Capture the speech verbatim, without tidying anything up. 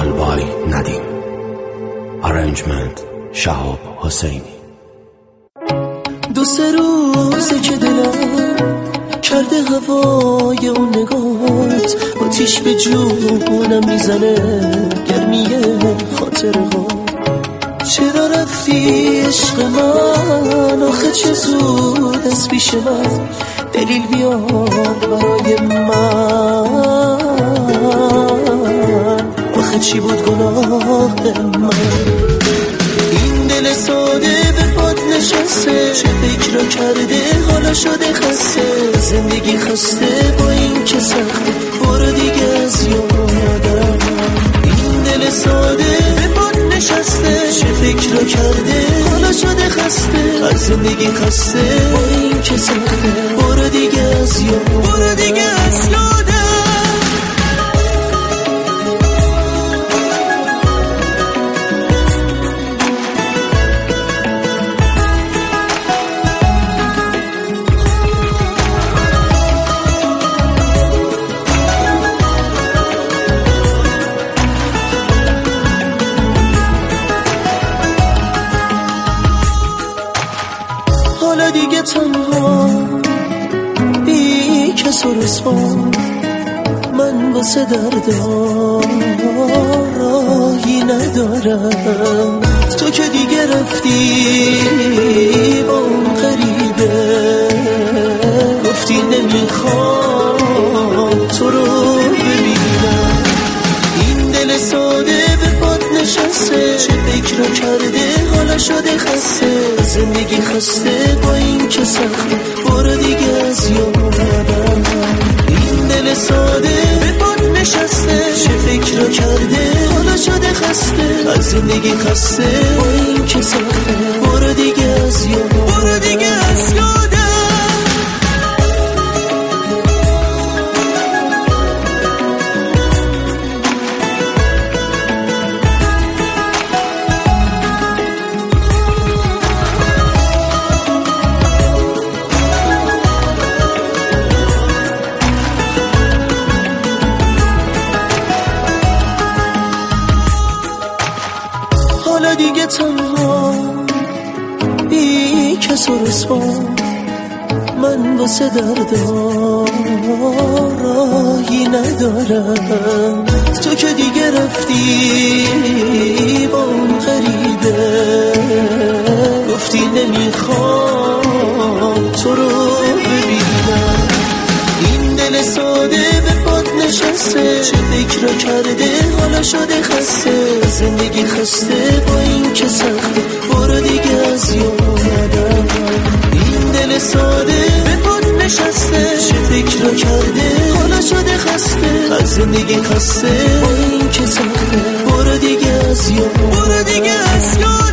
All by Nadim. Arrangement شهاب حسینی. دو سه روزه که دلم کرده هوای اون نگات، آتیش به جونم میزنه گرمیه خاطره ها. چرا رفتی عشق من؟ آخه چه زود از پیش من، دلیل بیار برای من. آخه چی بود گناه من؟ این دل ساده به پاد نشسته، چه فکر را کرده حالا شده خسته. زندگی خسته با این که سخته، برو دیگه از یادم. این دل ساده به پاد نشسته، چه فکر را کرده حالا شده خسته. از زندگی خسته با این که سخته، برو دیگه از یادم. برو دیگه از یادم. حالا دیگه تنها بی کس و رسوا، من واسه دردها راهی ندارم. تو که دیگه رفتی با اون غریبه، گفتی نمیخوام تو رو ببینم. این دل ساده به پاد نشسته، چه فکر را کرده حالا شده خسته. زندگی خسته با این که سخته، برو دیگه از یادم. این دل ساده به پاد نشسته، چه فکر را کرده حالا شده خسته. از زندگی خسته با این که سخته، برو دیگه از یادم. برو دیگه از یادم. حالا دیگه تنها بی کس و رسوا، من واسه دردها راهی ندارم. تو که دیگه رفتی با اون غریبه، گفتی نمیخوام تو رو ببینم. این دل ساده به پاد نشسته، چه فکر را کرده حالا شده خسته. زندگی خسته با این که سخته، برو دیگه از یادم. این دل ساده به پاد نشسته، چه فکر را کرده حالا شده خسته. از زندگی خسته با این که سخته، برو دیگه از یادم. برو دیگه از یادم.